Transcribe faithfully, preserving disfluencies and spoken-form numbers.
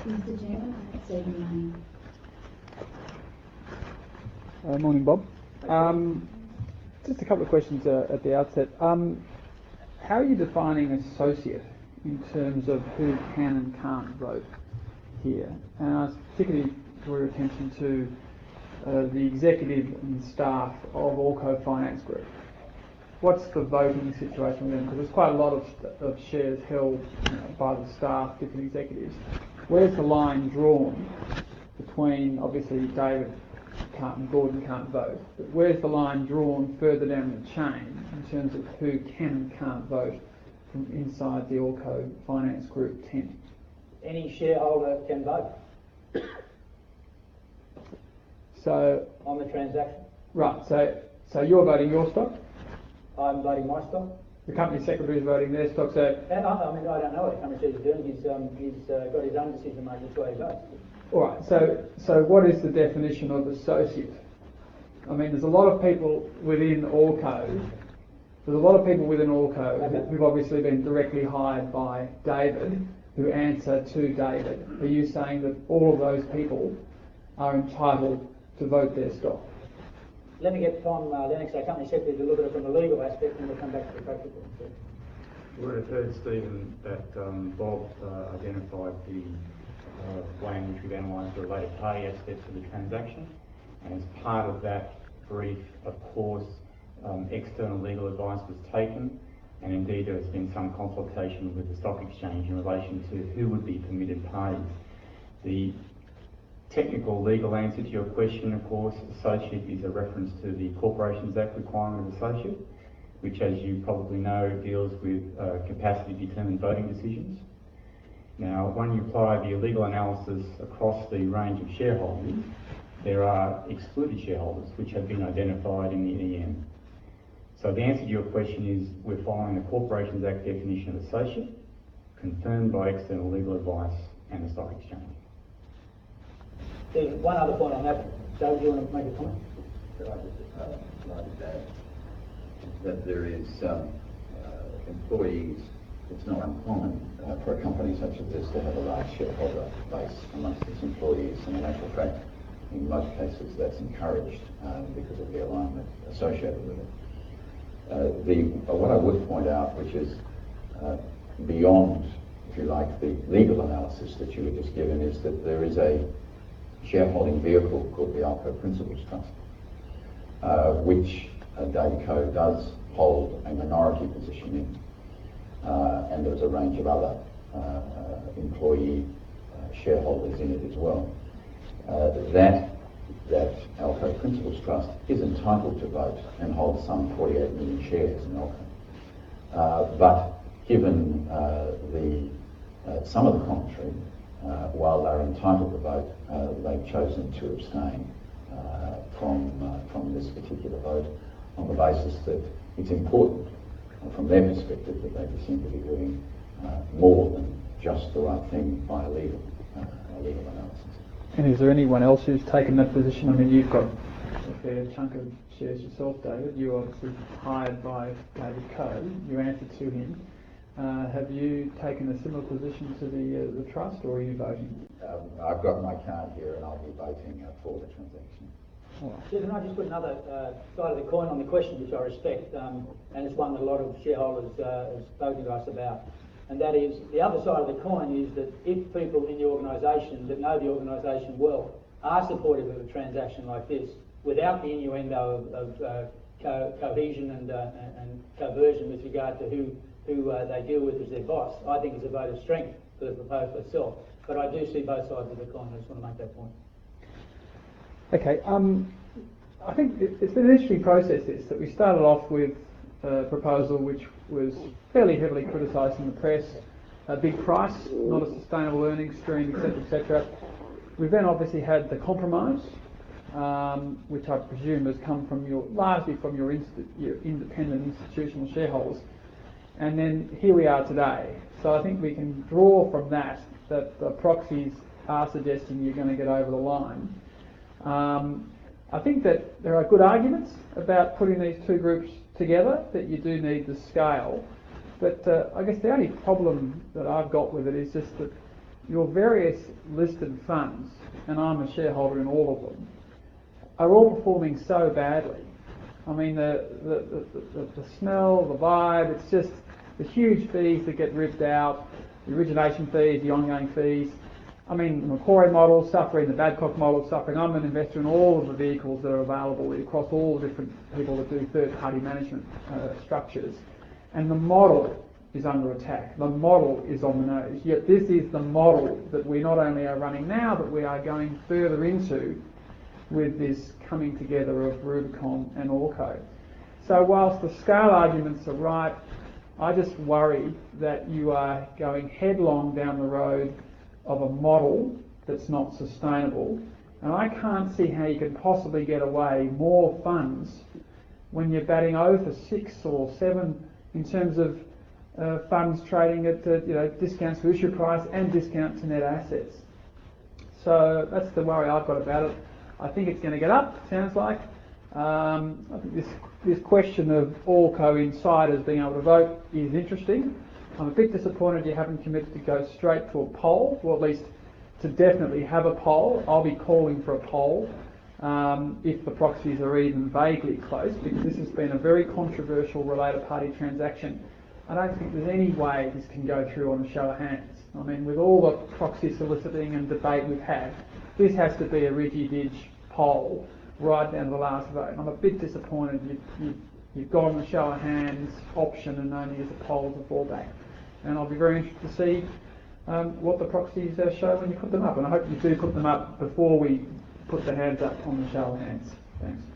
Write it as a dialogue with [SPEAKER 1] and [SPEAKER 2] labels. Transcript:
[SPEAKER 1] Mister Chairman, Stephen Lane.
[SPEAKER 2] Uh, morning, Bob. Um, just a couple of questions uh, at the outset. Um, how are you defining associate in terms of who can and can't vote here? And I particularly draw your attention to uh, the executive and staff of Allco Finance Group. What's the voting situation with them? Because there's quite a lot of, of shares held, you know, by the staff, different executives. Where's the line drawn between, obviously, David can't and Gordon can't vote, but where's the line drawn further down the chain in terms of who can and can't vote from inside the Allco Finance Group tent?
[SPEAKER 3] Any shareholder can vote.
[SPEAKER 2] So
[SPEAKER 3] on the transaction.
[SPEAKER 2] Right, so so you're voting your stock?
[SPEAKER 3] I'm voting my stock.
[SPEAKER 2] The company secretary is voting their stock, so...
[SPEAKER 3] And I, I mean, I don't know what the company secretary is doing. He's, um, he's uh, got his own decision to make which way he votes.
[SPEAKER 2] All right, so, so what is the definition of associate? I mean, there's a lot of people within Allco, there's a lot of people within Allco okay. who've obviously been directly hired by David, who answer to David. Are you saying that all of those people are entitled to vote their stock?
[SPEAKER 3] Let me get Tom uh, Lennox, our company secretary, to look at it from the legal aspect, and we'll come back to the practical.
[SPEAKER 4] Well, it heard, Stephen, that um, Bob uh, identified the uh, way in which we've analysed the related party aspects of the transaction, and as part of that brief, of course, um, external legal advice was taken, and indeed there has been some consultation with the stock exchange in relation to who would be permitted parties. The technical legal answer to your question, of course, associate is a reference to the Corporations Act requirement of associate, which, as you probably know, deals with uh, capacity to determine voting decisions. Now, when you apply the legal analysis across the range of shareholders, there are excluded shareholders which have been identified in the E M. So the answer to your question is we're following the Corporations Act definition of associate, confirmed by external legal advice and the stock exchange.
[SPEAKER 3] There's one other point on that. Joe, do you want to make a comment?
[SPEAKER 5] Could I just uh, like to add that there is um, uh, employees, it's not uncommon uh, for a company such as this to have a large shareholder base amongst its employees, and in actual fact, in most cases that's encouraged um, because of the alignment associated with it. Uh, the, uh, what I would point out, which is uh, beyond, if you like, the legal analysis that you were just given, is that there is a shareholding vehicle called the Allco Principals Trust, uh, which uh, Daveco does hold a minority position in, uh, and there's a range of other uh, uh, employee uh, shareholders in it as well. Uh, that that Allco Principals Trust is entitled to vote and holds some forty-eight million shares in Allco. Uh, but given uh, the uh, some of the commentary, Uh, while they're entitled to vote, uh, they've chosen to abstain uh, from uh, from this particular vote on the basis that it's important uh, from their perspective that they seem to be doing uh, more than just the right thing by a legal, uh, a legal analysis.
[SPEAKER 2] And is there anyone else who's taken that position? I mean, you've got a fair chunk of shares yourself, David. You were obviously hired by David Coe. You answered to him. Uh, have you taken a similar position to the uh, the trust, or are you voting?
[SPEAKER 5] Um, I've got my card here, and I'll be voting uh, for the transaction.
[SPEAKER 3] Right. Can I just put another uh, side of the coin on the question, which I respect, um, and it's one that a lot of shareholders uh, have spoken to us about, and that is the other side of the coin is that if people in the organisation that know the organisation well are supportive of a transaction like this, without the innuendo of, of uh, co- cohesion and, uh, and coercion with regard to who. who uh, they deal with as their boss, I think is a vote of strength for the proposal itself. But I do see both sides of the coin. I just want to make that point.
[SPEAKER 2] Okay, um, I think it, it's been an interesting process this, that we started off with a proposal which was fairly heavily criticised in the press, a big price, not a sustainable earnings stream, et cetera, et cetera. We've then obviously had the compromise, um, which I presume has come from your, largely from your, inst- your independent institutional shareholders. And then here we are today. So I think we can draw from that that the proxies are suggesting you're going to get over the line. Um, I think that there are good arguments about putting these two groups together, that you do need the scale. But uh, I guess the only problem that I've got with it is just that your various listed funds, and I'm a shareholder in all of them, are all performing so badly. I mean, the, the, the, the, the smell, the vibe, it's just the huge fees that get ripped out, the origination fees, the ongoing fees. I mean, the Macquarie model suffering, the Babcock model suffering. I'm an investor in all of the vehicles that are available across all the different people that do third-party management uh, structures. And the model is under attack. The model is on the nose. Yet this is the model that we not only are running now, but we are going further into with this coming together of Rubicon and Orco. So whilst the scale arguments are right, I just worry that you are going headlong down the road of a model that's not sustainable, and I can't see how you can possibly get away more funds when you're batting over six or seven in terms of uh, funds trading at uh, you know discounts to issue price and discount to net assets. So that's the worry I've got about it. I think it's going to get up, sounds like. Um, I think this, this question of Orco insiders being able to vote is interesting. I'm a bit disappointed you haven't committed to go straight to a poll, or at least to definitely have a poll. I'll be calling for a poll um, if the proxies are even vaguely close, because this has been a very controversial related party transaction. I don't think there's any way this can go through on a show of hands. I mean, with all the proxy soliciting and debate we've had, this has to be a ridgy-dig poll right down to the last vote. I'm a bit disappointed you, you, you've gone the show of hands option and only as a poll as a fallback. And I'll be very interested to see um, what the proxies uh, show when you put them up. And I hope you do put them up before we put the hands up on the show of hands. Thanks.